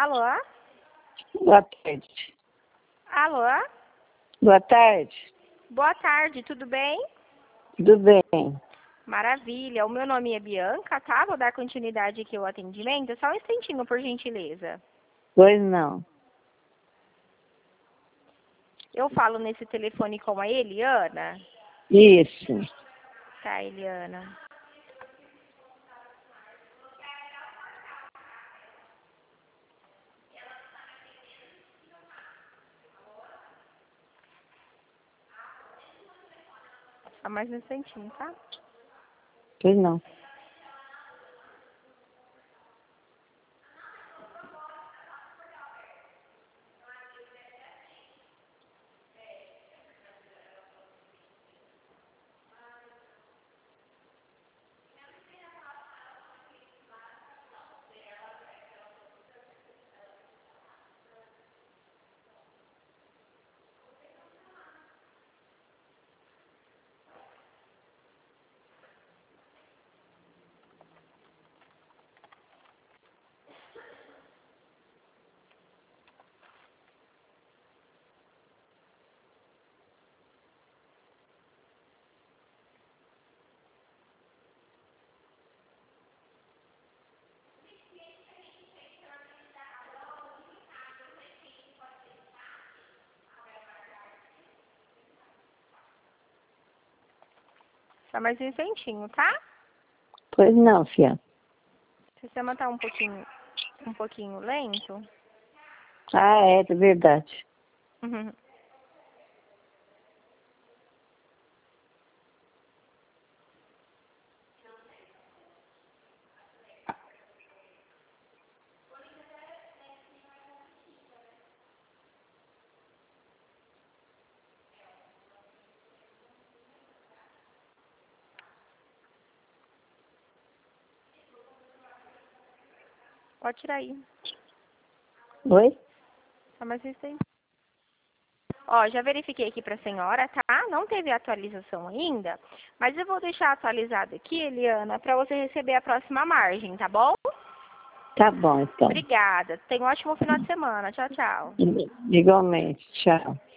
Alô? Boa tarde. Alô? Boa tarde. Boa tarde, tudo bem? Tudo bem? Maravilha. O meu nome é Bianca, tá? Vou dar continuidade aqui ao atendimento. Só um instantinho, por gentileza. Pois não. Eu falo nesse telefone com a Eliana? Isso. Tá, Eliana. Só mais um instantinho, tá? Pois não. Só mais um instantinho, tá? Pois não, filha. O sistema tá um pouquinho lento. Ah, é verdade. Uhum. Pode tirar aí. Oi? Só mais um instantinho. Ó, já verifiquei aqui para a senhora, tá? Não teve atualização ainda, mas eu vou deixar atualizado aqui, Eliana, para você receber a próxima margem, tá bom? Tá bom, então. Obrigada. Tenha um ótimo final de semana. Tchau, tchau. Igualmente. Tchau.